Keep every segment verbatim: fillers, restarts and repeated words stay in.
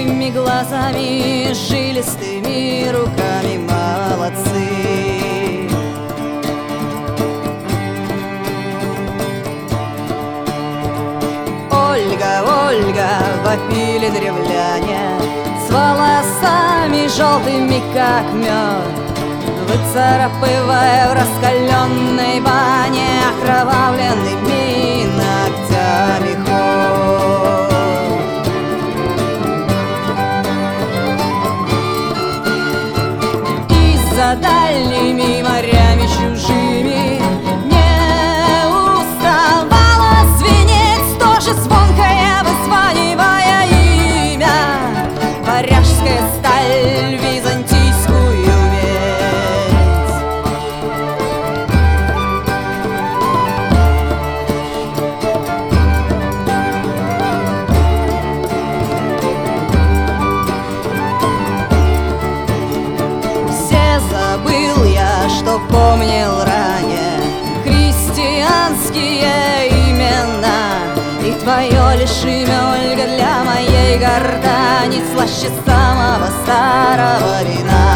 карими глазами, жилистыми руками, молодцы. Ольга, Ольга, вопили древляне, с волосами желтыми, как мед, выцарапывая в раскаленной бане окровавленными ногтями ход. И за дальними морями чужими не уставала звенеть тоже звонкая, вызванивая имя, варяжская сталь, византийскую медь. Все забыл я, что помнил ранее христианские имена, и твое лишь имя, Ольга, для моей гортани слаще самого старого вина.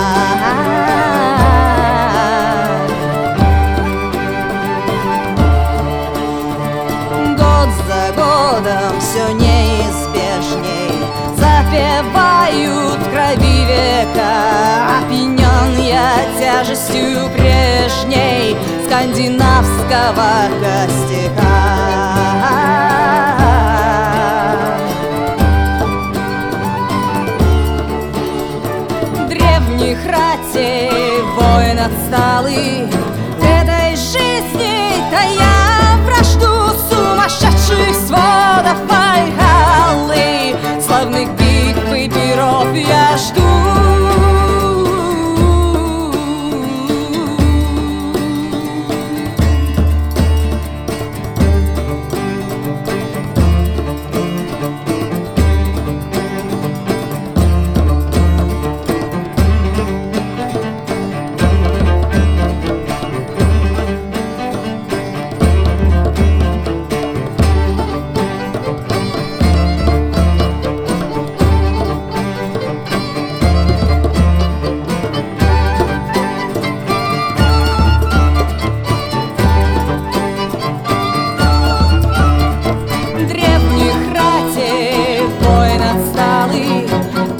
Год за годом все неизбежней запевают в крови века, опьянен я тяжестью прежней скандинавского костяка. Древних ратей воин отсталый, этой жизни тая вражду сумасшедших сводов Вальхаллы, славных битв и пиров я жду.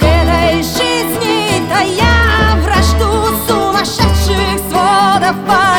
Fire.